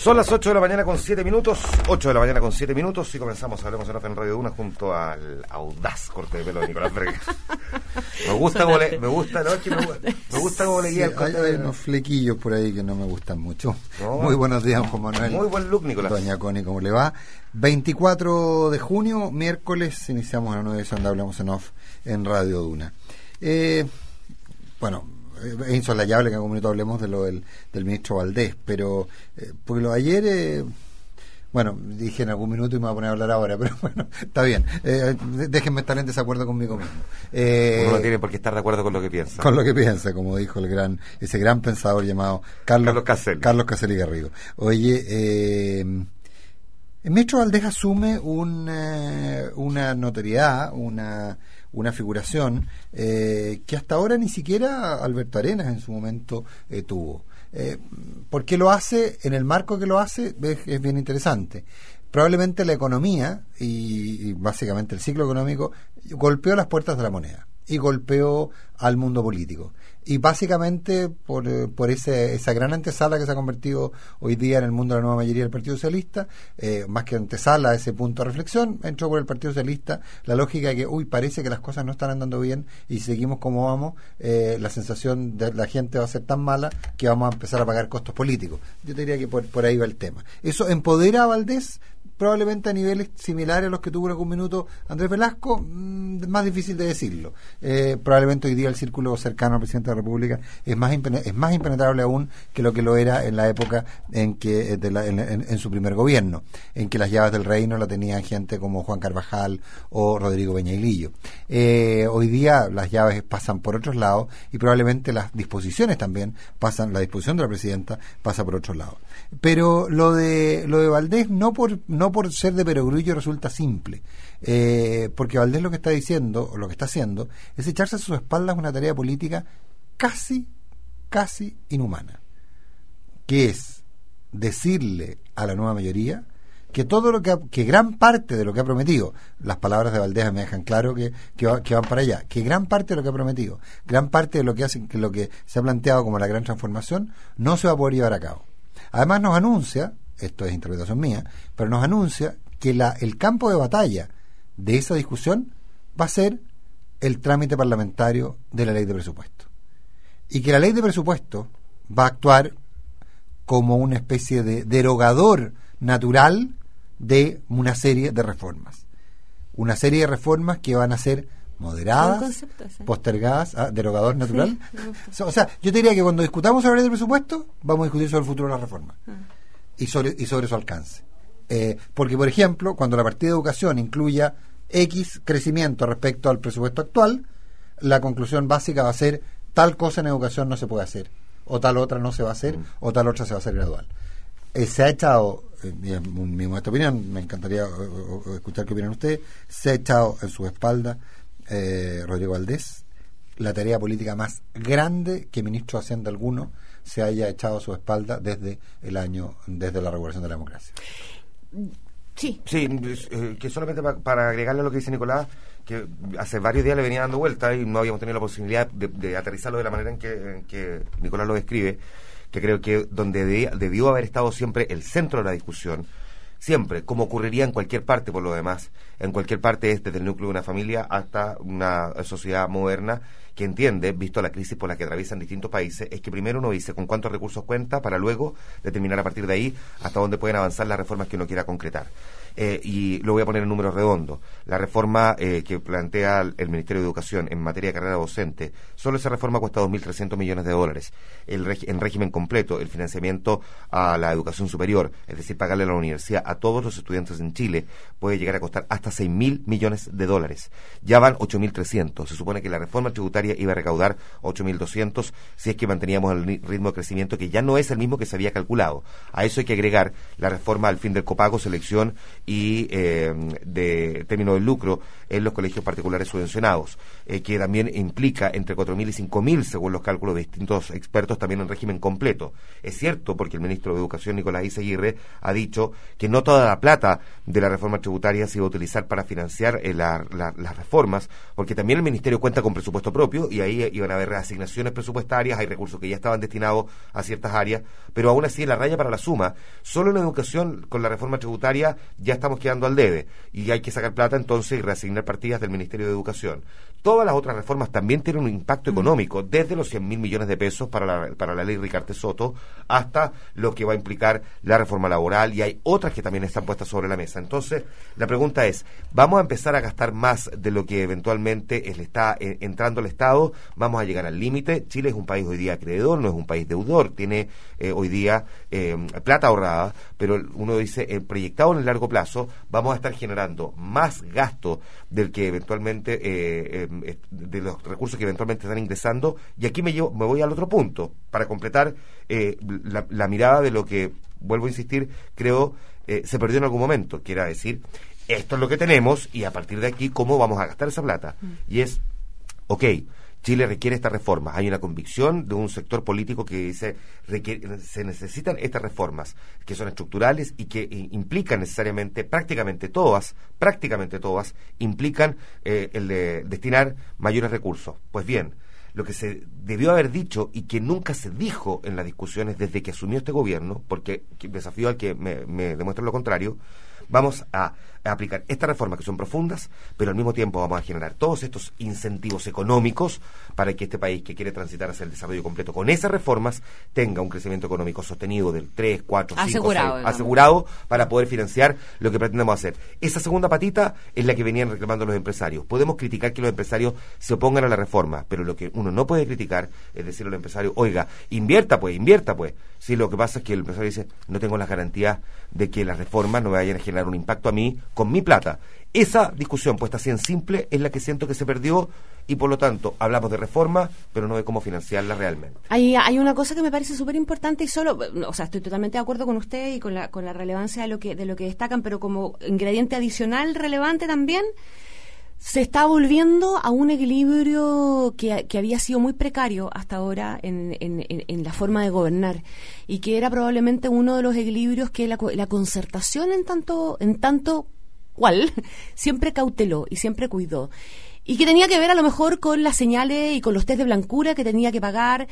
Son las 8 de la mañana con 7 minutos, 8 de la mañana con 7 minutos y comenzamos Hablemos en Off en Radio Duna junto al audaz corte de pelo de Nicolás Vergara. Me gusta como le guía el corte. Hay unos flequillos por ahí que no me gustan mucho. No, muy buenos días, Juan Manuel. Muy buen look, Nicolás. Doña Connie, ¿cómo le va? 24 de junio, miércoles, iniciamos la nueva edición de Hablemos en Off en Radio Duna. Bueno, es insolayable que en algún minuto hablemos de lo del ministro Valdés, pero porque lo de ayer, bueno, dije en algún minuto y me voy a poner a hablar ahora, pero bueno, está bien. Déjenme estar en desacuerdo conmigo mismo. Uno no tiene por qué estar de acuerdo con lo que piensa. Con lo que piensa, como dijo ese gran pensador llamado Carlos Caselli Garrido. Oye, el ministro Valdés asume una notoriedad, una figuración que hasta ahora ni siquiera Alberto Arenas en su momento tuvo. ¿Por qué lo hace? En el marco que lo hace es bien interesante. Probablemente la economía y básicamente el ciclo económico golpeó las puertas de la moneda y golpeó al mundo político. Y básicamente por esa gran antesala que se ha convertido hoy día en el mundo de la nueva mayoría del Partido Socialista, más que antesala a ese punto de reflexión, entró por el Partido Socialista la lógica de que, parece que las cosas no están andando bien y si seguimos como vamos, la sensación de la gente va a ser tan mala que vamos a empezar a pagar costos políticos. Yo te diría que por ahí va el tema. Eso empodera a Valdés probablemente a niveles similares a los que tuvo en algún minuto Andrés Velasco, más difícil de decirlo. Probablemente hoy día el círculo cercano al presidente de la República es más impenetrable aún que lo era en la época en que en su primer gobierno, en que las llaves del reino la tenían gente como Juan Carvajal o Rodrigo Peñailillo. Hoy día las llaves pasan por otros lados y probablemente las disposiciones también pasan, la disposición de la presidenta pasa por otros lados. Pero lo de Valdés no por ser de perogrullo resulta simple, porque Valdés lo que está diciendo, o lo que está haciendo, es echarse a sus espaldas una tarea política casi inhumana, que es decirle a la nueva mayoría que que gran parte de lo que ha prometido, las palabras de Valdés me dejan claro que van para allá, que gran parte de lo que ha prometido, gran parte de lo que se ha planteado como la gran transformación, no se va a poder llevar a cabo. Además nos anuncia, esto es interpretación mía, pero nos anuncia que el campo de batalla de esa discusión va a ser el trámite parlamentario de la ley de presupuesto. Y que la ley de presupuesto va a actuar como una especie de derogador natural de una serie de reformas. Una serie de reformas que van a ser moderadas, postergadas, derogador natural. Sí, o sea, yo te diría que cuando discutamos sobre la ley de presupuesto, vamos a discutir sobre el futuro de la reforma. Y sobre su alcance. Porque, por ejemplo, cuando la partida de educación incluya X crecimiento respecto al presupuesto actual, la conclusión básica va a ser tal cosa en educación no se puede hacer, o tal otra no se va a hacer, o tal otra se va a hacer gradual. Se ha echado, en mi modesta opinión, me encantaría escuchar qué opinan ustedes, se ha echado en su espalda Rodrigo Valdés la tarea política más grande que ministro de Hacienda alguno se haya echado a su espalda desde la regulación de la democracia. Sí, que solamente para agregarle a lo que dice Nicolás, que hace varios días le venía dando vuelta y no habíamos tenido la posibilidad de aterrizarlo de la manera en que Nicolás lo describe, que creo que donde debió haber estado siempre el centro de la discusión, siempre, como ocurriría en cualquier parte por lo demás, en cualquier parte es desde el núcleo de una familia hasta una sociedad moderna que entiende, visto la crisis por la que atraviesan distintos países, es que primero uno dice con cuántos recursos cuenta para luego determinar a partir de ahí hasta dónde pueden avanzar las reformas que uno quiera concretar. Y lo voy a poner en números redondos. La reforma que plantea el Ministerio de Educación en materia de carrera docente, solo esa reforma cuesta $2.300 millones. En régimen completo, el financiamiento a la educación superior, es decir, pagarle a la universidad a todos los estudiantes en Chile, puede llegar a costar hasta $6.000 millones. Ya van 8.300. Se supone que la reforma tributaria iba a recaudar 8.200 si es que manteníamos el ritmo de crecimiento que ya no es el mismo que se había calculado. A eso hay que agregar la reforma al fin del copago, selección y de término del lucro en los colegios particulares subvencionados, que también implica entre 4.000 y 5.000, según los cálculos de distintos expertos, también en régimen completo. Es cierto, porque el ministro de Educación, Nicolás Izaguirre, ha dicho que no toda la plata de la reforma tributaria se iba a utilizar para financiar las reformas, porque también el ministerio cuenta con presupuesto propio y ahí iban a haber reasignaciones presupuestarias, hay recursos que ya estaban destinados a ciertas áreas, pero aún así la raya para la suma. Solo en educación, con la reforma tributaria, ya estamos quedando al debe y hay que sacar plata entonces y reasignar partidas del Ministerio de Educación. Todas las otras reformas también tienen un impacto económico, desde los 100.000 millones de pesos para la ley Ricarte Soto hasta lo que va a implicar la reforma laboral, y hay otras que también están puestas sobre la mesa. Entonces, la pregunta es, ¿vamos a empezar a gastar más de lo que eventualmente le está entrando al Estado? ¿Vamos a llegar al límite? Chile es un país hoy día acreedor, no es un país deudor, tiene hoy día plata ahorrada, pero uno dice, proyectado en el largo plazo, vamos a estar generando más gasto del que eventualmente de los recursos que eventualmente están ingresando, y aquí me voy al otro punto para completar la mirada de lo que, vuelvo a insistir, creo se perdió en algún momento, que era decir, esto es lo que tenemos y a partir de aquí cómo vamos a gastar esa plata. Y es, Chile requiere estas reformas. Hay una convicción de un sector político que dice se necesitan estas reformas, que son estructurales y que implican necesariamente, prácticamente todas, implican el de destinar mayores recursos. Pues bien, lo que se debió haber dicho y que nunca se dijo en las discusiones desde que asumió este gobierno, porque desafío al que me demuestre lo contrario, vamos a aplicar estas reformas que son profundas, pero al mismo tiempo vamos a generar todos estos incentivos económicos para que este país que quiere transitar hacia el desarrollo completo con esas reformas tenga un crecimiento económico sostenido del 3, 4, 5, 6, asegurado para poder financiar lo que pretendemos hacer. Esa segunda patita es la que venían reclamando los empresarios. Podemos criticar que los empresarios se opongan a la reforma, pero lo que uno no puede criticar es decirle al empresario, oiga, invierta pues. Sí, lo que pasa es que el empresario dice, no tengo las garantías de que las reformas no me vayan a generar un impacto a mí con mi plata. Esa discusión puesta así en simple es la que siento que se perdió y por lo tanto hablamos de reforma, pero no de cómo financiarla realmente. Hay una cosa que me parece súper importante y estoy totalmente de acuerdo con usted y con la relevancia de lo que destacan, pero como ingrediente adicional relevante también, se está volviendo a un equilibrio que había sido muy precario hasta ahora en la forma de gobernar y que era probablemente uno de los equilibrios que la concertación en tanto cual siempre cauteló y siempre cuidó. Y que tenía que ver a lo mejor con las señales y con los test de blancura que tenía que pagar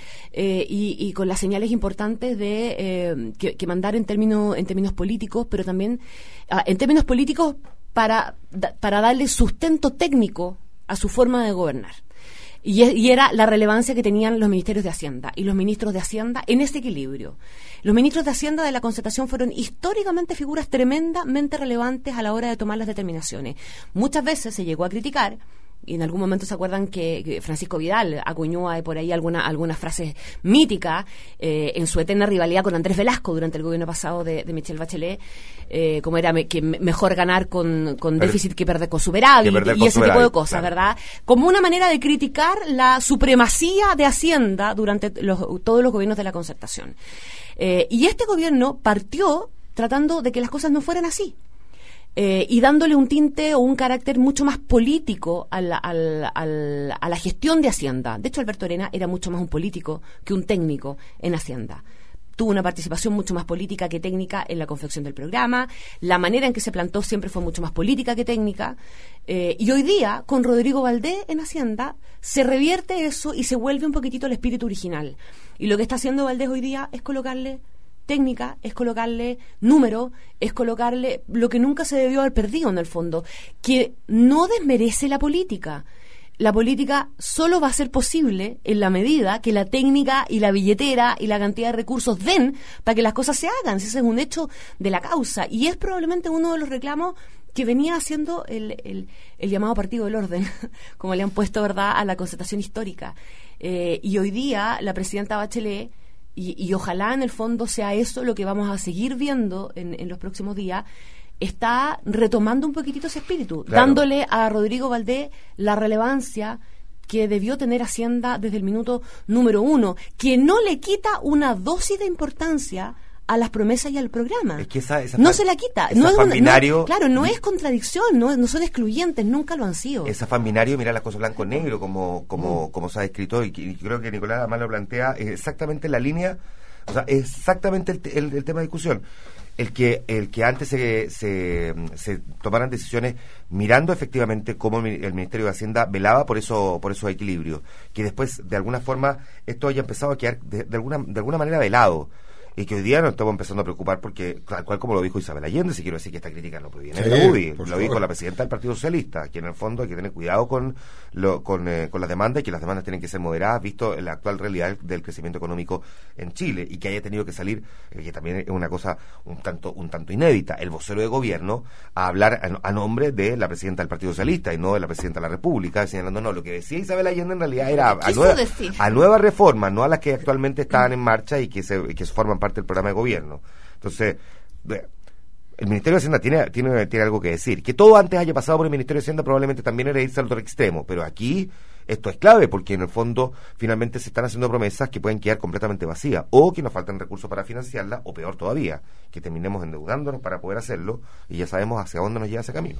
y con las señales importantes de que mandar en términos políticos, pero también en términos políticos para darle sustento técnico a su forma de gobernar. Y era la relevancia que tenían los ministerios de Hacienda y los ministros de Hacienda en ese equilibrio. Los ministros de Hacienda de la concertación fueron históricamente figuras tremendamente relevantes a la hora de tomar las determinaciones. Muchas veces se llegó a criticar, y en algún momento se acuerdan que Francisco Vidal acuñó por ahí algunas frases míticas en su eterna rivalidad con Andrés Velasco durante el gobierno pasado de Michelle Bachelet, como era que mejor ganar con déficit que perder con superávit y ese tipo de cosas, claro, ¿verdad? Como una manera de criticar la supremacía de Hacienda durante todos los gobiernos de la concertación. Y este gobierno partió tratando de que las cosas no fueran así. Y dándole un tinte o un carácter mucho más político a la gestión de Hacienda. De hecho, Alberto Arena era mucho más un político que un técnico en Hacienda. Tuvo una participación mucho más política que técnica en la confección del programa. La manera en que se plantó siempre fue mucho más política que técnica. Y hoy día, con Rodrigo Valdés en Hacienda, se revierte eso y se vuelve un poquitito el espíritu original. Y lo que está haciendo Valdés hoy día es colocarle técnica, es colocarle número, es colocarle lo que nunca se debió haber perdido en el fondo, que no desmerece la política. La política solo va a ser posible en la medida que la técnica y la billetera y la cantidad de recursos den para que las cosas se hagan. Ese es un hecho de la causa y es probablemente uno de los reclamos que venía haciendo el llamado Partido del Orden, como le han puesto, ¿verdad?, a la concertación histórica. Y hoy día la presidenta Bachelet, y ojalá en el fondo sea eso lo que vamos a seguir viendo en los próximos días, está retomando un poquitito ese espíritu, claro, dándole a Rodrigo Valdés la relevancia que debió tener Hacienda desde el minuto número 1, que no le quita una dosis de importancia a las promesas y al programa. Es que esa no se la quita. No es contradicción, no son excluyentes, nunca lo han sido. Esa fan binario, mira las cosas blanco-negro, como se ha escrito, y creo que Nicolás además lo plantea exactamente la línea, o sea, exactamente el tema de discusión. El que antes se tomaran decisiones mirando efectivamente cómo el Ministerio de Hacienda velaba por esos equilibrios, que después de alguna forma esto haya empezado a quedar de alguna manera velado, y que hoy día nos estamos empezando a preocupar porque, tal cual como lo dijo Isabel Allende, si quiero decir que esta crítica no proviene de la UDI, lo dijo la presidenta del Partido Socialista, que en el fondo hay que tener cuidado con las demandas, y que las demandas tienen que ser moderadas visto la actual realidad del crecimiento económico en Chile, y que haya tenido que salir, que también es una cosa un tanto inédita, el vocero de gobierno a hablar a nombre de la presidenta del Partido Socialista y no de la presidenta de la República, señalando lo que decía Isabel Allende en realidad era a nuevas reformas, no a las que actualmente estaban en marcha y que se forman parte del programa de gobierno. Entonces, el Ministerio de Hacienda tiene algo que decir. Que todo antes haya pasado por el Ministerio de Hacienda probablemente también era irse al otro extremo, pero aquí esto es clave porque en el fondo finalmente se están haciendo promesas que pueden quedar completamente vacías, o que nos faltan recursos para financiarlas, o peor todavía, que terminemos endeudándonos para poder hacerlo, y ya sabemos hacia dónde nos lleva ese camino.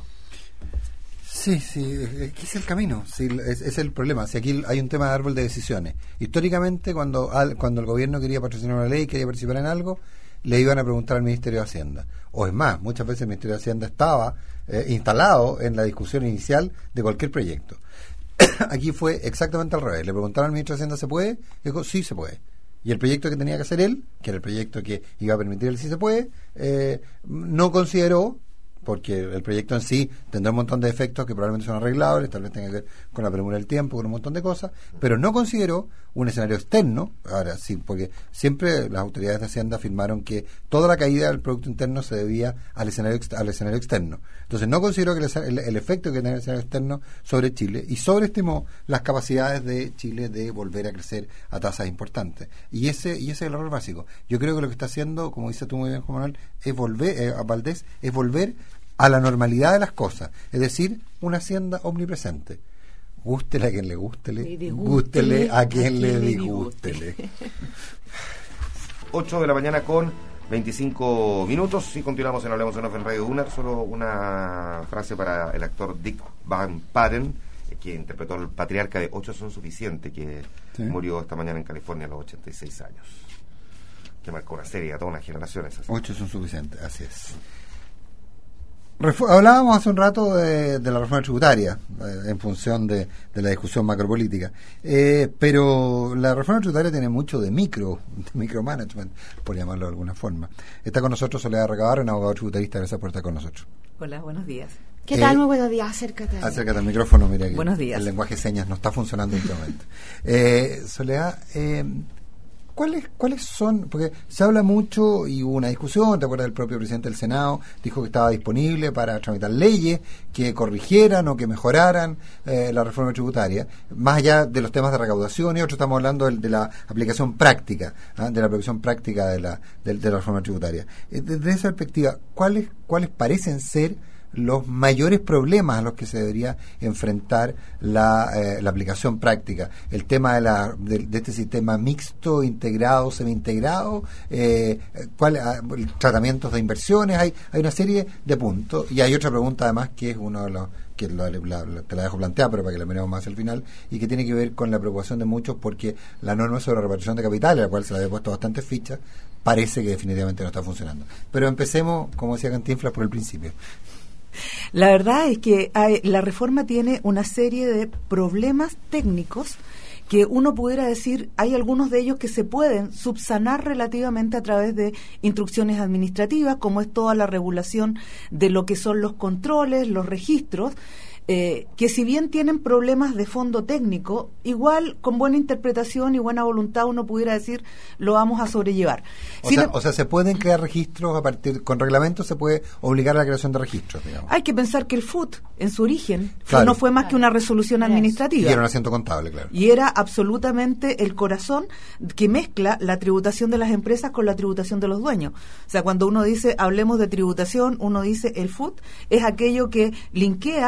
Sí, ¿qué es el camino? Sí, es el problema. Si aquí hay un tema de árbol de decisiones. Históricamente, cuando el gobierno quería patrocinar una ley, quería participar en algo, le iban a preguntar al Ministerio de Hacienda. O es más, muchas veces el Ministerio de Hacienda estaba instalado en la discusión inicial de cualquier proyecto. Aquí fue exactamente al revés. Le preguntaron al Ministro de Hacienda, ¿se puede? Dijo, sí, se puede. Y el proyecto que tenía que hacer él, que era el proyecto que iba a permitir el sí se puede, no consideró, porque el proyecto en sí tendrá un montón de efectos que probablemente son arreglables, tal vez tenga que ver con la premura del tiempo, con un montón de cosas, pero no consideró un escenario externo. Ahora sí, porque siempre las autoridades de Hacienda afirmaron que toda la caída del Producto Interno se debía al escenario externo. Entonces no consideró que el efecto que tenía el escenario externo sobre Chile, y sobreestimó las capacidades de Chile de volver a crecer a tasas importantes. Y ese es el error básico. Yo creo que lo que está haciendo, como dice tú muy bien, Juan Manuel, es volver a la normalidad de las cosas, es decir, una Hacienda omnipresente. Gústele a quien le gústele, gústele a quien le disgústele. 8 de la mañana con 25 minutos, y continuamos en Hablemos en Off en Radio Duna. Solo una frase para el actor Dick Van Patten, que interpretó al patriarca de 8 son suficientes, que murió esta mañana en California a los 86 años, que marcó una serie a toda una generación. 8 son suficientes, así es. Hablábamos hace un rato de la reforma tributaria en función de la discusión macropolítica, pero la reforma tributaria tiene mucho de micromanagement, por llamarlo de alguna forma. Está con nosotros Soledad Recabarren, abogado tributarista. Gracias por estar con nosotros. Hola, buenos días. ¿Qué tal? Muy buenos días. Acércate al micrófono. Mira que buenos días. El lenguaje de señas no está funcionando en este momento. Soledad, ¿cuáles son? Porque se habla mucho y hubo una discusión, ¿te acuerdas? El propio presidente del Senado dijo que estaba disponible para tramitar leyes que corrigieran o que mejoraran la reforma tributaria, más allá de los temas de recaudación, y otros estamos hablando de la aplicación práctica, de la aplicación práctica de la reforma tributaria. Desde esa perspectiva, ¿cuáles parecen ser los mayores problemas a los que se debería enfrentar la aplicación práctica? El tema de este sistema mixto, integrado, semi-integrado, tratamientos de inversiones, hay una serie de puntos. Y hay otra pregunta además que es uno de los que te la dejo plantear, pero para que la miremos más al final, y que tiene que ver con la preocupación de muchos porque la norma sobre la repartición de capital, a la cual se le había puesto bastantes fichas, parece que definitivamente no está funcionando. Pero empecemos, como decía Cantinflas, por el principio. La verdad es que la reforma tiene una serie de problemas técnicos que uno pudiera decir, hay algunos de ellos que se pueden subsanar relativamente a través de instrucciones administrativas, como es toda la regulación de lo que son los controles, los registros, que si bien tienen problemas de fondo técnico, igual con buena interpretación y buena voluntad uno pudiera decir lo vamos a sobrellevar. O sea, se pueden crear registros con reglamentos, se puede obligar a la creación de registros, digamos. Hay que pensar que el FUT en su origen no fue más que una resolución administrativa. Y era un asiento contable, claro. Y era absolutamente el corazón que mezcla la tributación de las empresas con la tributación de los dueños. O sea, cuando uno dice hablemos de tributación, uno dice el FUT es aquello que linkea a los dueños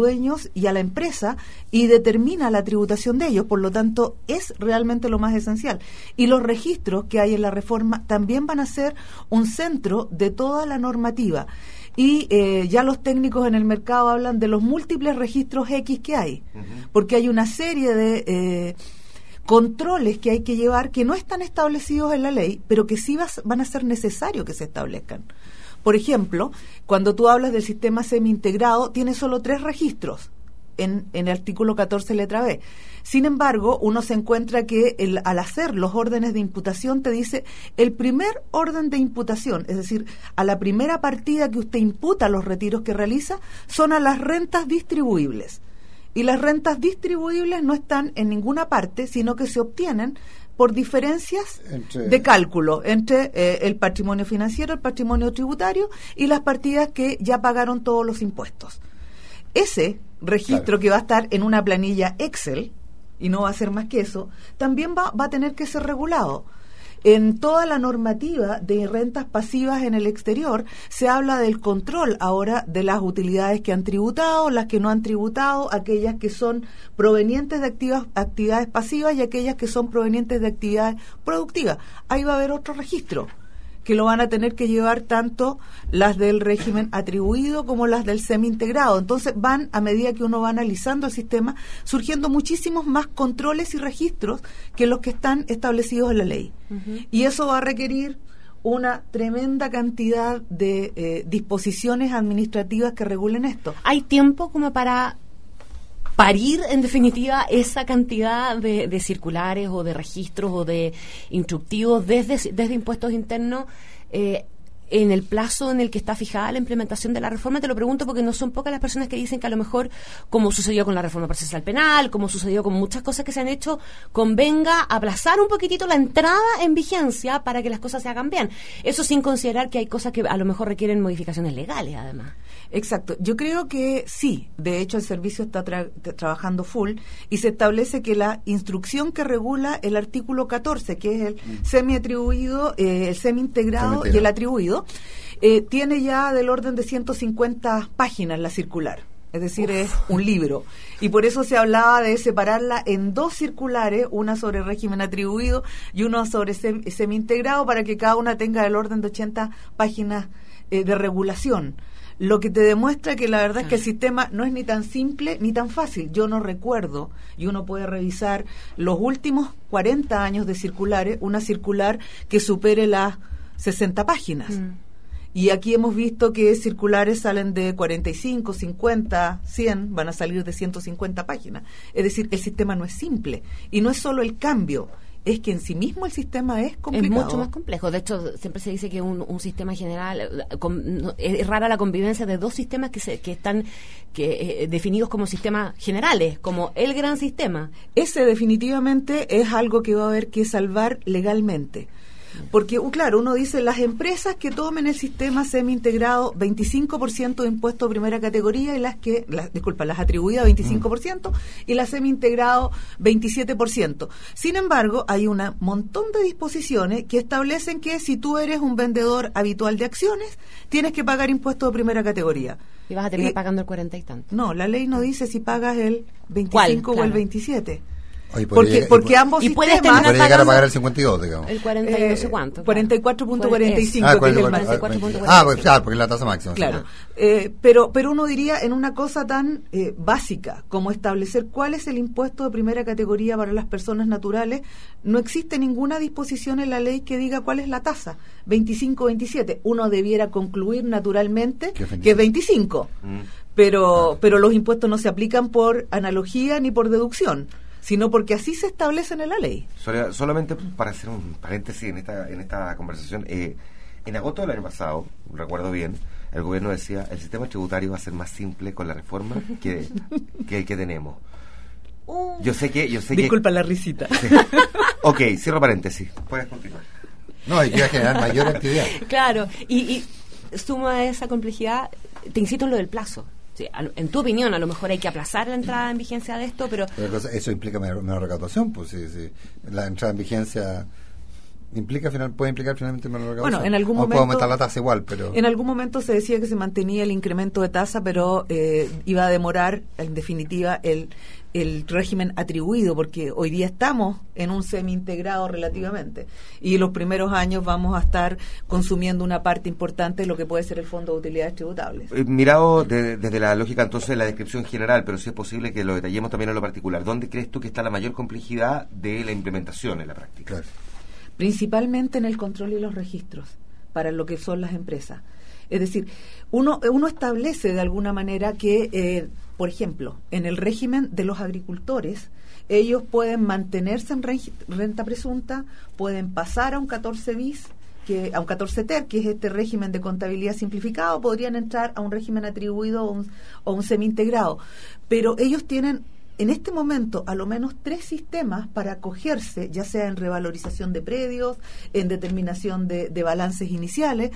dueños y a la empresa y determina la tributación de ellos. Por lo tanto, es realmente lo más esencial. Y los registros que hay en la reforma también van a ser un centro de toda la normativa. Y ya los técnicos en el mercado hablan de los múltiples registros X que hay, porque hay una serie de controles que hay que llevar que no están establecidos en la ley, pero que sí van a ser necesarios que se establezcan. Por ejemplo, cuando tú hablas del sistema semi-integrado, tiene solo 3 registros en el artículo 14, letra B. Sin embargo, uno se encuentra que al hacer los órdenes de imputación te dice el primer orden de imputación, es decir, a la primera partida que usted imputa los retiros que realiza, son a las rentas distribuibles. Y las rentas distribuibles no están en ninguna parte, sino que se obtienen por diferencias de cálculo entre el patrimonio financiero, el patrimonio tributario y las partidas que ya pagaron todos los impuestos. Ese registro, que va a estar en una planilla Excel, y no va a ser más que eso, también va a tener que ser regulado. En toda la normativa de rentas pasivas en el exterior se habla del control ahora de las utilidades que han tributado, las que no han tributado, aquellas que son provenientes de actividades pasivas y aquellas que son provenientes de actividades productivas. Ahí va a haber otro registro que lo van a tener que llevar tanto las del régimen atribuido como las del semi-integrado. Entonces van, a medida que uno va analizando el sistema, surgiendo muchísimos más controles y registros que los que están establecidos en la ley. Y eso va a requerir una tremenda cantidad de disposiciones administrativas que regulen esto. ¿Hay tiempo como para parir, en definitiva, esa cantidad de circulares o de registros o de instructivos desde impuestos internos en el plazo en el que está fijada la implementación de la reforma? Te lo pregunto porque no son pocas las personas que dicen que a lo mejor, como sucedió con la reforma procesal penal, como sucedió con muchas cosas que se han hecho, convenga aplazar un poquitito la entrada en vigencia para que las cosas se hagan bien. Eso sin considerar que hay cosas que a lo mejor requieren modificaciones legales, además. Exacto. Yo creo que sí. De hecho, el servicio está trabajando full y se establece que la instrucción que regula el artículo 14, que es el semi-atribuido, el semi-integrado y el atribuido, tiene ya del orden de 150 páginas la circular. Es decir, es un libro. Y por eso se hablaba de separarla en 2 circulares, una sobre régimen atribuido y una sobre semi-integrado, para que cada una tenga el orden de 80 páginas de regulación. Lo que te demuestra que la verdad es que el sistema no es ni tan simple ni tan fácil. Yo no recuerdo, y uno puede revisar los últimos 40 años de circulares, una circular que supere las 60 páginas. Y aquí hemos visto que circulares salen de 45, 50, 100, van a salir de 150 páginas. Es decir, el sistema no es simple. Y no es solo el cambio, es que en sí mismo el sistema es complicado. Es mucho más complejo. De hecho, siempre se dice que un sistema general, es rara la convivencia de 2 sistemas que están definidos como sistemas generales, como el gran sistema. Ese definitivamente es algo que va a haber que salvar legalmente. Porque, claro, uno dice, las empresas que tomen el sistema semi-integrado, 25% de impuesto de primera categoría, y las atribuidas 25%, y las semi-integrado 27%. Sin embargo, hay un montón de disposiciones que establecen que si tú eres un vendedor habitual de acciones, tienes que pagar impuesto de primera categoría. Y vas a terminar pagando el 40 y tanto. No, la ley no dice si pagas el 25 o el 27. Oye, porque ambos sistemas puede llegar a pagar el 52, digamos. El 40 y no sé cuánto. 44.45, que es el 44.45. Porque es la tasa máxima. Claro. Pero uno diría en una cosa tan básica como establecer cuál es el impuesto de primera categoría para las personas naturales, no existe ninguna disposición en la ley que diga cuál es la tasa, 25 o 27. Uno debiera concluir naturalmente que es 25. Pero los impuestos no se aplican por analogía ni por deducción, sino porque así se establecen en la ley. Solamente para hacer un paréntesis en esta conversación, en agosto del año pasado, recuerdo bien, el gobierno decía, el sistema tributario va a ser más simple con la reforma que el que tenemos. Yo sé que... Disculpa la risita. Sí. Ok, cierro paréntesis. Puedes continuar. No, hay que generar mayor actividad. Claro, y suma a esa complejidad, te insisto en lo del plazo. Sí, en tu opinión, a lo mejor hay que aplazar la entrada en vigencia de esto, pero eso implica menor recaudación, pues sí. La entrada en vigencia puede implicar finalmente menor recaudación. Bueno, en algún momento puede aumentar la tasa igual, pero en algún momento se decía que se mantenía el incremento de tasa, pero iba a demorar en definitiva el régimen atribuido, porque hoy día estamos en un semi-integrado relativamente, y los primeros años vamos a estar consumiendo una parte importante de lo que puede ser el Fondo de Utilidades Tributables. Mirado desde la lógica entonces de la descripción general, pero si es posible que lo detallemos también en lo particular, ¿dónde crees tú que está la mayor complejidad de la implementación en la práctica? claro. Principalmente en el control y los registros para lo que son las empresas. Es decir, uno establece de alguna manera que, por ejemplo, en el régimen de los agricultores, ellos pueden mantenerse en renta presunta, pueden pasar a un 14 bis, a un 14 ter, que es este régimen de contabilidad simplificado, podrían entrar a un régimen atribuido o un semi-integrado. Pero ellos tienen en este momento a lo menos 3 sistemas para acogerse, ya sea en revalorización de predios, en determinación de balances iniciales,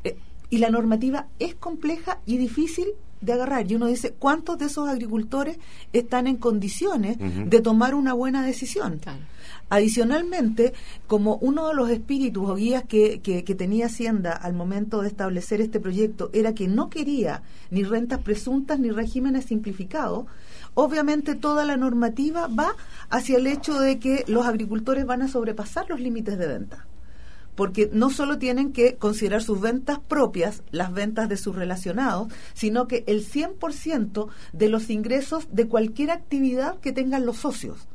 y la normativa es compleja y difícil de agarrar. Y uno dice, ¿cuántos de esos agricultores están en condiciones de tomar una buena decisión? Claro. Adicionalmente, como uno de los espíritus o guías que tenía Hacienda al momento de establecer este proyecto era que no quería ni rentas presuntas ni regímenes simplificados, obviamente toda la normativa va hacia el hecho de que los agricultores van a sobrepasar los límites de venta, porque no solo tienen que considerar sus ventas propias, las ventas de sus relacionados, sino que el 100% de los ingresos de cualquier actividad que tengan los socios.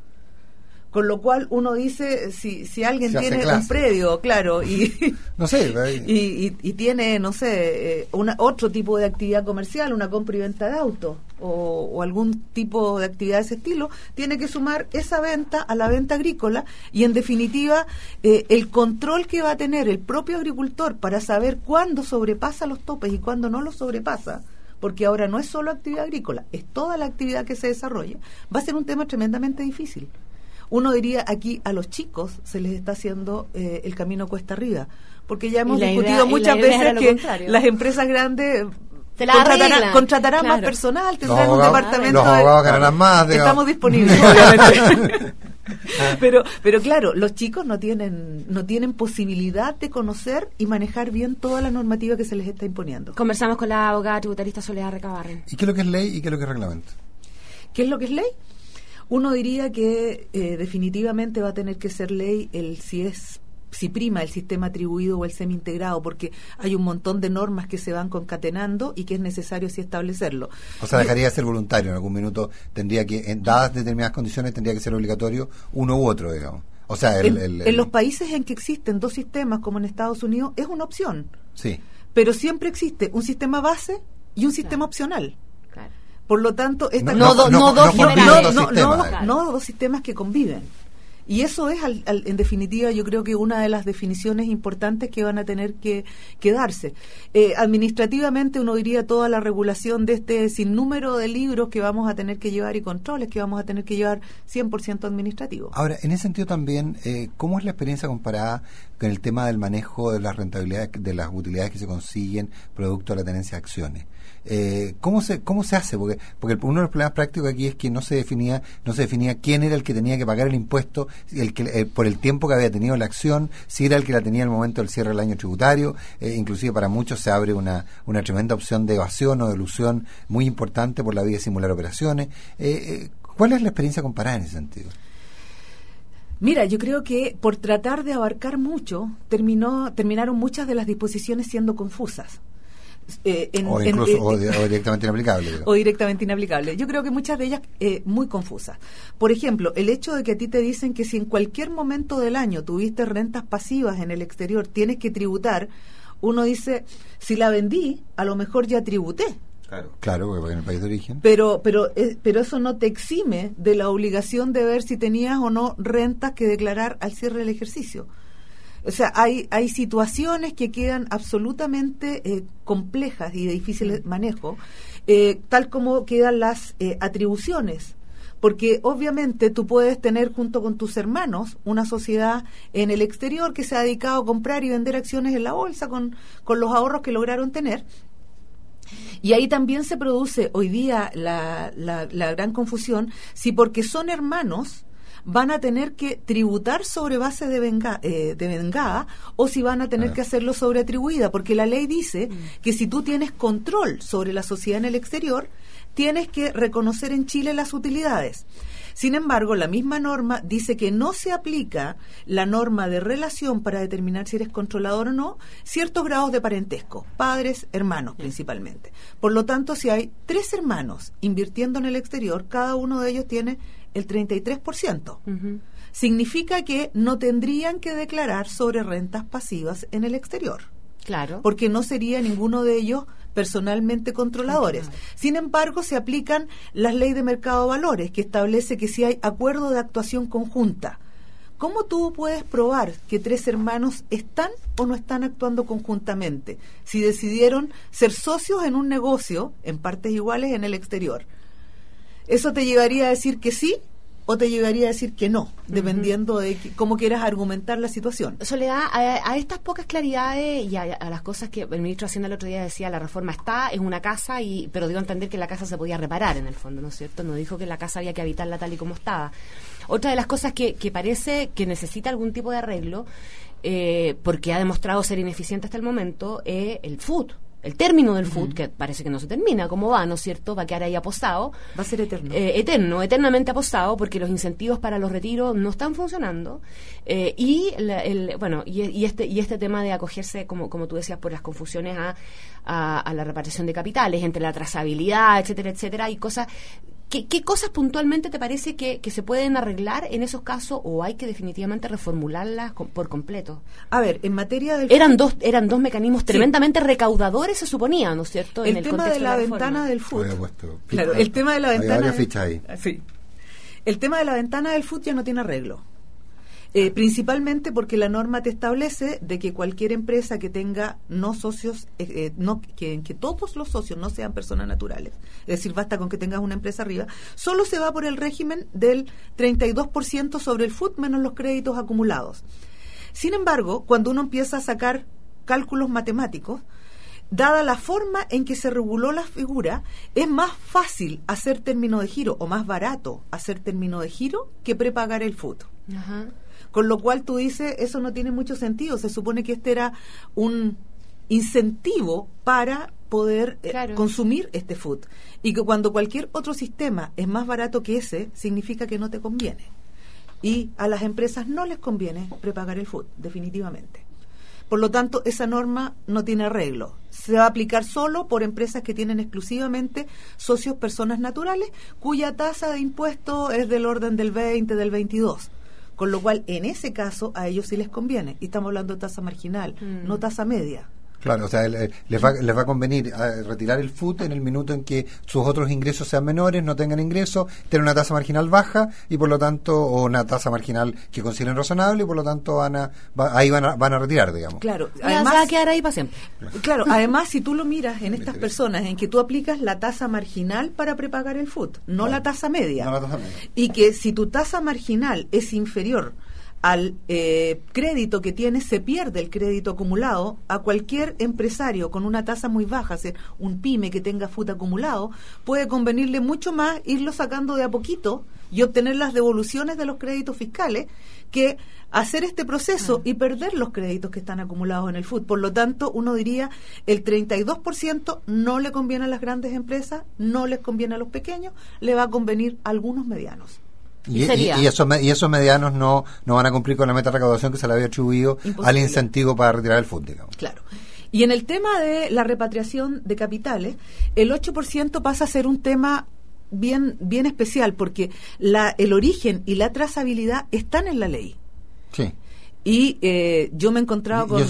Con lo cual uno dice, si alguien tiene un predio, claro, y no sé, y tiene, no sé, otro tipo de actividad comercial, una compra y venta de autos o algún tipo de actividad de ese estilo, tiene que sumar esa venta a la venta agrícola y en definitiva el control que va a tener el propio agricultor para saber cuándo sobrepasa los topes y cuándo no los sobrepasa, porque ahora no es solo actividad agrícola, es toda la actividad que se desarrolla, va a ser un tema tremendamente difícil. Uno diría, aquí a los chicos se les está haciendo el camino cuesta arriba, porque ya hemos discutido muchas veces que las empresas grandes contratarán más personal, tendrán un departamento. Los abogados ganarán más. Estamos disponibles, obviamente. pero claro, los chicos no tienen posibilidad de conocer y manejar bien toda la normativa que se les está imponiendo. Conversamos con la abogada tributarista Soledad Recabarren. ¿Y qué es lo que es ley y qué es lo que es reglamento? ¿Qué es lo que es ley? Uno diría que definitivamente va a tener que ser ley si prima el sistema atribuido o el semi-integrado, porque hay un montón de normas que se van concatenando y que es necesario así establecerlo. O sea, dejaría de ser voluntario, en algún minuto tendría que, dadas determinadas condiciones, tendría que ser obligatorio uno u otro, digamos. O sea, en los países en que existen 2 sistemas, como en Estados Unidos, es una opción. Sí. Pero siempre existe un sistema base y un sistema opcional. Claro. Por lo tanto, no dos sistemas que conviven. Y eso es, en definitiva, yo creo que una de las definiciones importantes que van a tener que darse. Administrativamente, uno diría toda la regulación de este sinnúmero de libros que vamos a tener que llevar y controles que vamos a tener que llevar 100% administrativo. Ahora, en ese sentido también, ¿cómo es la experiencia comparada con el tema del manejo de las rentabilidades, de las utilidades que se consiguen producto de la tenencia de acciones? ¿Cómo se hace? Porque uno de los problemas prácticos aquí es que no se definía quién era el que tenía que pagar el impuesto, por el tiempo que había tenido la acción, si era el que la tenía en el momento del cierre del año tributario. Inclusive para muchos se abre una tremenda opción de evasión o de elusión muy importante por la vía de simular operaciones. ¿Cuál es la experiencia comparada en ese sentido? Mira, yo creo que por tratar de abarcar mucho, terminaron muchas de las disposiciones siendo confusas. O directamente inaplicable. O directamente inaplicable. Yo creo que muchas de ellas muy confusas. Por ejemplo, el hecho de que a ti te dicen que si en cualquier momento del año tuviste rentas pasivas en el exterior, tienes que tributar, uno dice, si la vendí, a lo mejor ya tributé. Claro, porque en el país de origen. Pero eso no te exime de la obligación de ver si tenías o no rentas que declarar al cierre del ejercicio. O sea, hay situaciones que quedan absolutamente complejas y de difícil manejo, tal como quedan las atribuciones. Porque obviamente tú puedes tener junto con tus hermanos una sociedad en el exterior que se ha dedicado a comprar y vender acciones en la bolsa con los ahorros que lograron tener. Y ahí también se produce hoy día la gran confusión, si porque son hermanos van a tener que tributar sobre base de vengada o si van a tener que hacerlo sobre atribuida, porque la ley dice que si tú tienes control sobre la sociedad en el exterior, tienes que reconocer en Chile las utilidades. Sin embargo, la misma norma dice que no se aplica la norma de relación para determinar si eres controlador o no, ciertos grados de parentesco, padres, hermanos principalmente. Por lo tanto, si hay 3 hermanos invirtiendo en el exterior, cada uno de ellos tiene el 33%. Significa que no tendrían que declarar sobre rentas pasivas en el exterior. Claro. Porque no sería ninguno de ellos personalmente controladores. Sin embargo, se aplican las leyes de mercado de valores, que establece que si hay acuerdo de actuación conjunta, ¿cómo tú puedes probar que 3 hermanos están o no están actuando conjuntamente si decidieron ser socios en un negocio en partes iguales en el exterior? Eso te llevaría a decir que sí o te llegaría a decir que no, dependiendo de cómo quieras argumentar la situación. Soledad, a estas pocas claridades y a las cosas que el ministro de Hacienda el otro día decía, la reforma es una casa, pero dio a entender que la casa se podía reparar en el fondo, ¿no es cierto? No dijo que la casa había que habitarla tal y como estaba. Otra de las cosas que parece que necesita algún tipo de arreglo, porque ha demostrado ser ineficiente hasta el momento, es el FUT. El término del FUT, que parece que no se termina, ¿cómo va, no es cierto? Va a quedar ahí apostado. Va a ser eterno. Eternamente apostado, porque los incentivos para los retiros no están funcionando. Y este tema de acogerse, como tú decías, por las confusiones a la repatriación de capitales, entre la trazabilidad, etcétera, etcétera, y cosas... ¿Qué cosas puntualmente te parece que se pueden arreglar en esos casos o hay que definitivamente reformularlas por completo? A ver, en materia del... Eran dos mecanismos tremendamente recaudadores, se suponía, ¿no es cierto? El tema de la ventana del FUT. Claro, el tema de la ventana... Sí. El tema de la ventana del FUT ya no tiene arreglo. Principalmente porque la norma te establece de que cualquier empresa que tenga no socios, que todos los socios no sean personas naturales, es decir, basta con que tengas una empresa arriba, solo se va por el régimen del 32% sobre el FUT menos los créditos acumulados. Sin embargo, cuando uno empieza a sacar cálculos matemáticos, dada la forma en que se reguló la figura, es más fácil hacer término de giro o más barato hacer término de giro que prepagar el FUT. Ajá. Con lo cual tú dices, eso no tiene mucho sentido. Se supone que este era un incentivo para poder consumir este FUT. Y que cuando cualquier otro sistema es más barato que ese, significa que no te conviene. Y a las empresas no les conviene prepagar el FUT, definitivamente. Por lo tanto, esa norma no tiene arreglo. Se va a aplicar solo por empresas que tienen exclusivamente socios personas naturales, cuya tasa de impuesto es del orden del 20, del 22. Con lo cual, en ese caso, a ellos sí les conviene. Y estamos hablando de tasa marginal, no tasa media. Claro, o sea, les va a convenir retirar el FUT en el minuto en que sus otros ingresos sean menores, no tengan ingresos, tener una tasa marginal baja y por lo tanto, o una tasa marginal que consideren razonable y por lo tanto van a retirar, digamos. Claro, además, va a quedar ahí para siempre. Claro, además si tú lo miras en estas personas, en que tú aplicas la tasa marginal para prepagar el FUT, no la tasa media. No la tasa media. Y que si tu tasa marginal es inferior al crédito que tienes, se pierde el crédito acumulado. A cualquier empresario con una tasa muy baja, un pyme que tenga FUT acumulado, puede convenirle mucho más irlo sacando de a poquito y obtener las devoluciones de los créditos fiscales que hacer este proceso y perder los créditos que están acumulados en el FUT. Por lo tanto, uno diría, el 32% no le conviene a las grandes empresas, no les conviene a los pequeños, le va a convenir a algunos medianos. Y esos medianos no van a cumplir con la meta de recaudación que se le había atribuido al incentivo para retirar el FUT, digamos. Claro. Y en el tema de la repatriación de capitales, el 8% pasa a ser un tema bien especial, porque el origen y la trazabilidad están en la ley. Sí. Y yo me he encontrado con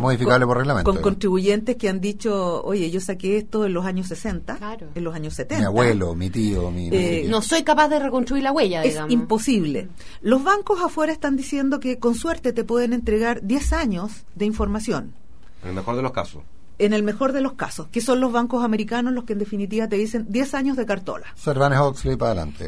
contribuyentes que han dicho, oye, yo saqué esto en los años 60, en los años 70. Mi abuelo, mi tío, no soy capaz de reconstruir la huella, digamos. Es imposible. Los bancos afuera están diciendo que con suerte te pueden entregar 10 años de información. En el mejor de los casos. En el mejor de los casos, que son los bancos americanos los que en definitiva te dicen 10 años de cartola. Sarbanes-Oxley para adelante.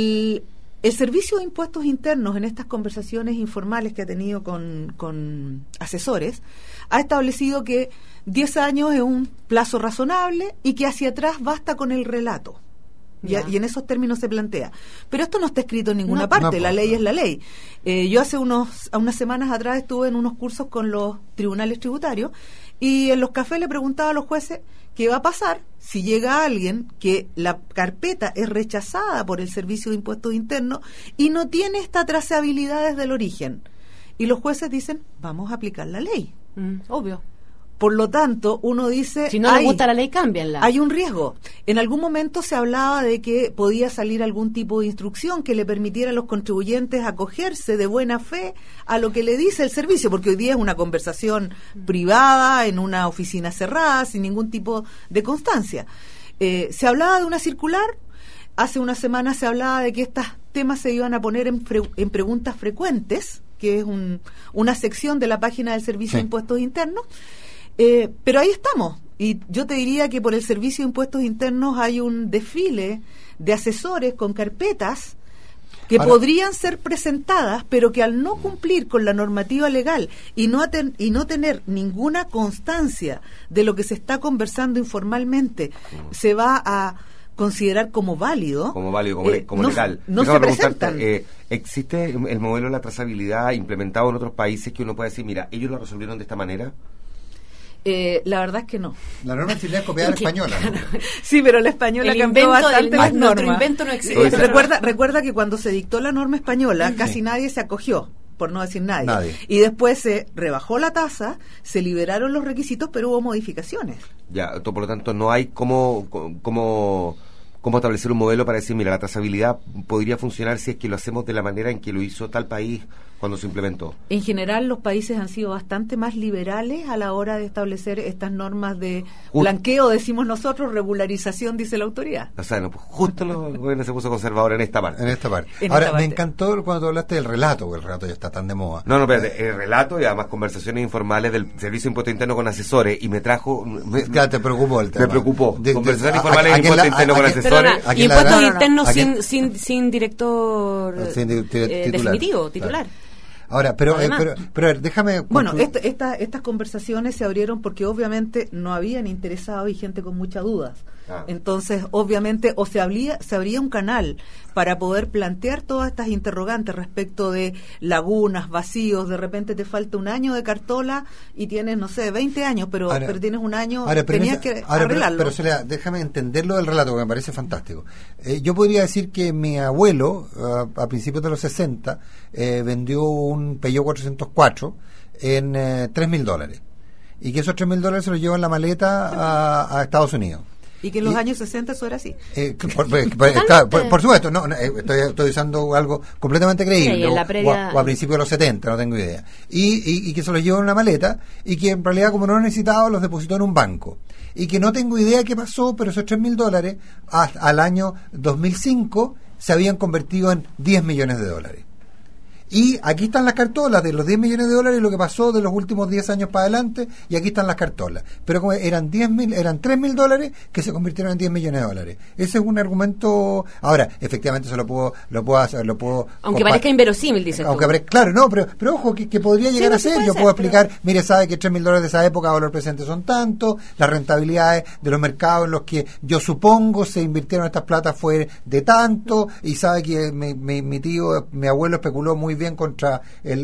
El Servicio de Impuestos Internos, en estas conversaciones informales que ha tenido con asesores, ha establecido que 10 años es un plazo razonable y que hacia atrás basta con el relato. y en esos términos se plantea. Pero esto no está escrito en ninguna parte, la ley es la ley. Yo hace unas semanas atrás estuve en unos cursos con los tribunales tributarios y en los cafés le preguntaba a los jueces qué va a pasar si llega alguien que la carpeta es rechazada por el Servicio de Impuestos Internos y no tiene esta trazabilidad desde el origen. Y los jueces dicen, vamos a aplicar la ley. Obvio. Por lo tanto, uno dice... Si no le gusta la ley, cámbianla. Hay un riesgo. En algún momento se hablaba de que podía salir algún tipo de instrucción que le permitiera a los contribuyentes acogerse de buena fe a lo que le dice el servicio, porque hoy día es una conversación privada, en una oficina cerrada, sin ningún tipo de constancia. Se hablaba de una circular. Hace unas semanas se hablaba de que estos temas se iban a poner en preguntas frecuentes, que es una sección de la página del Servicio de Impuestos Internos. Pero ahí estamos, y yo te diría que por el Servicio de Impuestos Internos hay un desfile de asesores con carpetas que podrían ser presentadas, pero que al no cumplir con la normativa legal y no tener ninguna constancia de lo que se está conversando informalmente, se va a considerar como válido, como legal. No se presentan. ¿Existe el modelo de la trazabilidad implementado en otros países que uno puede decir, mira, ellos lo resolvieron de esta manera? La verdad es que no. La norma chilena es copiada de la española, ¿no? Sí, pero la española cambió bastante las normas. Nuestro invento no existe. Recuerda que cuando se dictó la norma española, casi nadie se acogió, por no decir nadie. Y después se rebajó la tasa, se liberaron los requisitos, pero hubo modificaciones. Ya, por lo tanto, no hay cómo establecer un modelo para decir, mira, la trazabilidad podría funcionar si es que lo hacemos de la manera en que lo hizo tal país cuando se implementó. En general, los países han sido bastante más liberales a la hora de establecer estas normas de blanqueo, decimos nosotros, regularización, dice la autoridad. O sea, justo el gobierno se puso conservador en esta parte. Ahora, me encantó cuando tú hablaste del relato, porque el relato ya está tan de moda. No, espérate, el relato y además conversaciones informales del Servicio de Impuestos Internos con asesores, y me trajo... te preocupó el tema. Me preocupó. Conversaciones informales de Impuestos Internos con asesores. Impuestos Internos sin director titular. Ahora, pero déjame... Bueno, estas conversaciones se abrieron porque obviamente no habían interesado y gente con muchas dudas. Entonces, obviamente, se abría un canal para poder plantear todas estas interrogantes respecto de lagunas, vacíos. De repente te falta un año de cartola y tienes, 20 años, pero tienes un año, tenías que arreglarlo. Pero Soledad, déjame entenderlo del relato, que me parece fantástico. Yo podría decir que mi abuelo, a principios de los 60, vendió un Peugeot 404 en $3,000, y que esos $3,000 se los llevó en la maleta a Estados Unidos. Y que en los años 60 eso era así. Por supuesto, estoy usando algo completamente creíble, o a principios de los 70, no tengo idea. Y que se los llevó en una maleta, y que en realidad, como no lo necesitaba, los depositó en un banco. Y que no tengo idea qué pasó, pero esos $3,000 al año 2005 se habían convertido en $10 millones. Y aquí están las cartolas de los $10 millones y lo que pasó de los últimos 10 años para adelante, y aquí están las cartolas. Pero como eran $3,000 que se convirtieron en $10 millones. Ese es un argumento. Ahora, efectivamente, eso lo puedo aunque parezca inverosímil, dices tú. Claro, no, pero ojo, que podría llegar a ser. Yo puedo explicar, mire, sabe que $3,000 de esa época, valor presente, son tanto, las rentabilidades de los mercados en los que yo supongo se invirtieron estas platas fue de tanto, y sabe que mi abuelo especuló muy bien contra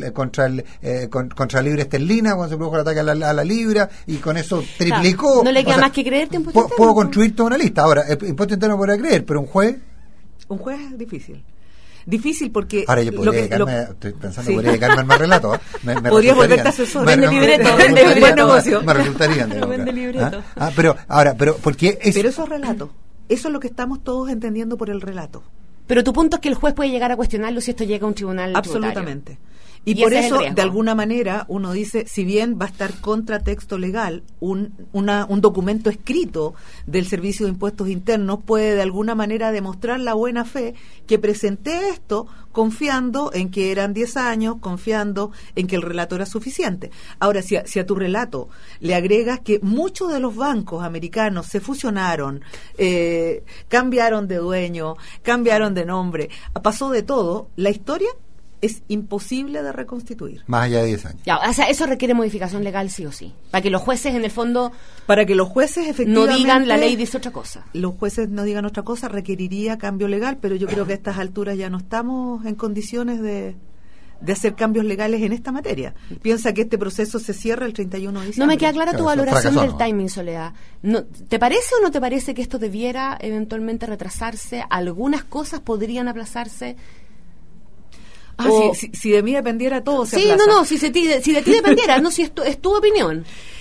la libra esterlina cuando se produjo el ataque a la libra, y con eso triplicó. No le queda más que creerte. Puedo construir toda una lista. Ahora, el impuesto interno podría creer, pero un juez es difícil porque... Ahora yo estoy pensando, podría dedicarme al más relato. Podría volverte asesor. Vende libreto. Buen negocio. Me resultaría. Vende libreto. Pero porque Pero eso es relato. Eso es lo que estamos todos entendiendo por el relato. Pero tu punto es que el juez puede llegar a cuestionarlo si esto llega a un tribunal absolutamente tributario. Y por eso, de alguna manera, uno dice, si bien va a estar contra texto legal, un documento escrito del Servicio de Impuestos Internos puede de alguna manera demostrar la buena fe que presenté esto confiando en que eran 10 años, confiando en que el relato era suficiente. Ahora, si a tu relato le agregas que muchos de los bancos americanos se fusionaron, cambiaron de dueño, cambiaron de nombre, pasó de todo, la historia es imposible de reconstituir. Más allá de 10 años. Ya, o sea, eso requiere modificación legal sí o sí. Para que los jueces, en el fondo... Para que los jueces efectivamente... No digan la ley dice otra cosa. Los jueces no digan otra cosa, requeriría cambio legal, pero yo creo que a estas alturas ya no estamos en condiciones de hacer cambios legales en esta materia. Piensa que este proceso se cierra el 31 de diciembre. No me queda clara tu valoración del ¿no? timing, Soledad. ¿Te parece o no te parece que esto debiera eventualmente retrasarse? ¿Algunas cosas podrían aplazarse? Si de mí dependiera todo se sí, aplaza. si de ti dependiera, no, si es tu opinión.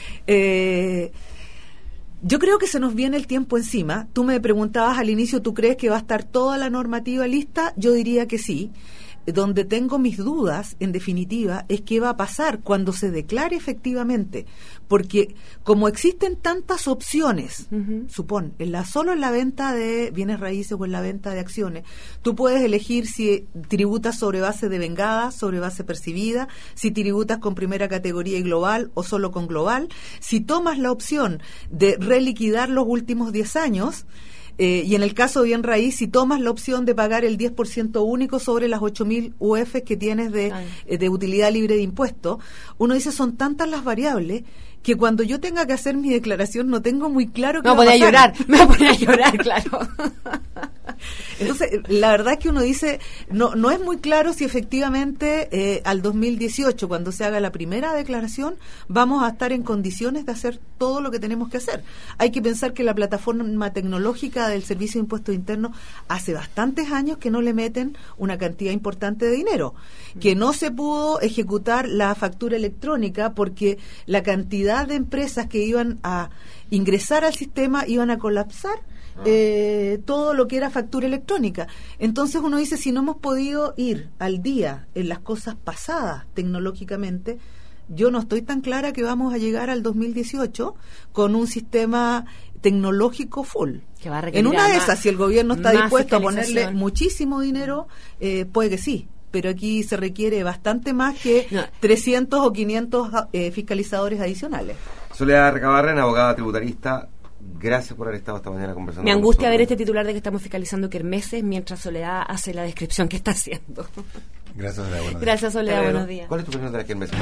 Yo creo que se nos viene el tiempo encima. Tú me preguntabas al inicio, ¿tú crees que va a estar toda la normativa lista? Yo diría que sí. Donde tengo mis dudas, en definitiva, es qué va a pasar cuando se declare efectivamente. Porque como existen tantas opciones, supón, solo en la venta de bienes raíces o en la venta de acciones, tú puedes elegir si tributas sobre base de vengada, sobre base percibida, si tributas con primera categoría y global o solo con global. Si tomas la opción de reliquidar los últimos 10 años, y en el caso de bien raíz, si tomas la opción de pagar el 10% único sobre las 8.000 UF que tienes de utilidad libre de impuestos, uno dice, son tantas las variables que cuando yo tenga que hacer mi declaración no tengo muy claro qué va a pasar. Me voy a poner a llorar, claro. Entonces, la verdad es que uno dice, no es muy claro si efectivamente al 2018, cuando se haga la primera declaración, vamos a estar en condiciones de hacer todo lo que tenemos que hacer. Hay que pensar que la plataforma tecnológica del Servicio de Impuestos Internos hace bastantes años que no le meten una cantidad importante de dinero, que no se pudo ejecutar la factura electrónica porque la cantidad de empresas que iban a ingresar al sistema iban a colapsar todo lo que era factura electrónica. Entonces uno dice, si no hemos podido ir al día en las cosas pasadas tecnológicamente, yo no estoy tan clara que vamos a llegar al 2018 con un sistema tecnológico full. Que va a en una de esas, si el gobierno está dispuesto a ponerle muchísimo dinero, puede que sí, pero aquí se requiere bastante más que 300 o 500 fiscalizadores adicionales. Soledad Recabarren, abogada tributarista, gracias por haber estado esta mañana conversando. Me angustia ver este titular de que estamos fiscalizando kermeses mientras Soledad hace la descripción que está haciendo. Gracias, Soledad. Buenos días. Gracias, Soledad. Buenos días. ¿Cuál es tu opinión de las kermeses?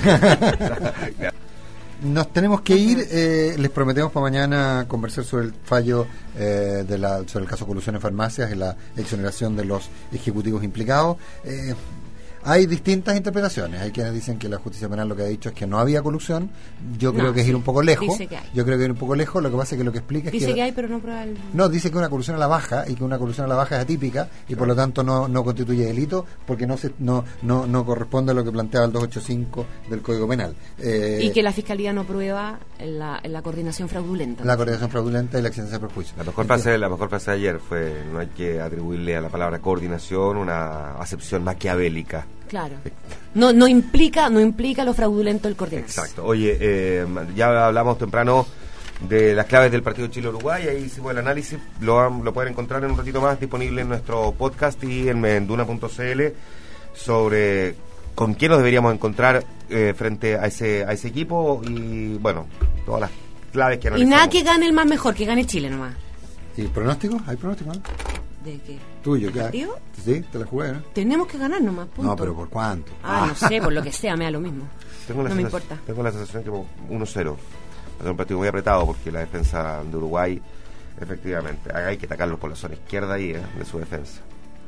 Nos tenemos que ir. Les prometemos para mañana conversar sobre el fallo sobre el caso colusión en farmacias y la exoneración de los ejecutivos implicados. Hay distintas interpretaciones. Hay quienes dicen que la justicia penal lo que ha dicho es que no había colusión. Yo creo que es ir un poco lejos. Dice que hay. Yo creo que ir un poco lejos. Lo que pasa es que lo que explica dice es que hay, pero no prueba el... No, dice que una colusión a la baja y que una colusión a la baja es atípica y por lo tanto no constituye delito porque no corresponde a lo que planteaba el 285 del Código Penal. Y que la Fiscalía no prueba en la coordinación fraudulenta. La coordinación fraudulenta y la existencia de perjuicio. La mejor frase de ayer fue: no hay que atribuirle a la palabra coordinación una acepción maquiavélica. Claro. No implica lo fraudulento el coordinar. Exacto. Oye, ya hablamos temprano de las claves del partido Chile-Uruguay, ahí hicimos el análisis, lo pueden encontrar en un ratito más disponible en nuestro podcast y en Duna.cl sobre con quién nos deberíamos encontrar frente a ese equipo y bueno, todas las claves que analizamos. Y nada que gane el más mejor, que gane Chile nomás. ¿Y pronóstico? ¿Hay pronóstico? ¿No? ¿De qué? Tuyo, ¿qué? ¿Partido? Sí, te la jugué, ¿no? Tenemos que ganar nomás, punto. No, pero ¿por cuánto? No sé, por lo que sea, me da lo mismo. No me importa. Tengo la sensación que 1-0 va a ser un partido muy apretado porque la defensa de Uruguay, efectivamente, hay que atacarlos por la zona izquierda ahí, de su defensa.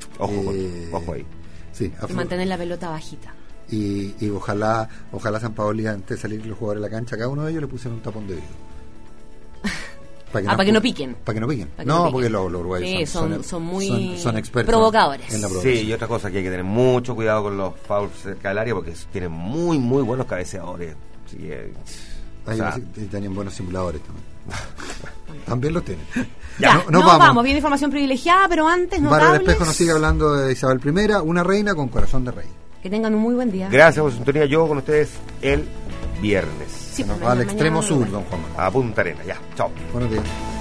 Ojo ahí. Sí, y mantener la pelota bajita. Y ojalá Sampaoli, antes de salir los jugadores de la cancha, cada uno de ellos le pusieron un tapón de vidrio. Para que no piquen. Para que no piquen. Porque los uruguayos son muy expertos provocadores. En la provocación. Sí, y otra cosa que hay que tener mucho cuidado con los fouls cerca del área porque tienen muy, muy buenos cabeceadores. Sí, tenían buenos simuladores también. También los tienen. Ya, nos vamos. Viene información privilegiada, pero antes Mara del Espejo nos sigue hablando de Isabel I, una reina con corazón de rey. Que tengan un muy buen día. Gracias por su sintonía. Yo con ustedes el viernes. Sí, nos va al extremo sur, don Juan. A Punta Arenas, ya. Chao. Buenos días.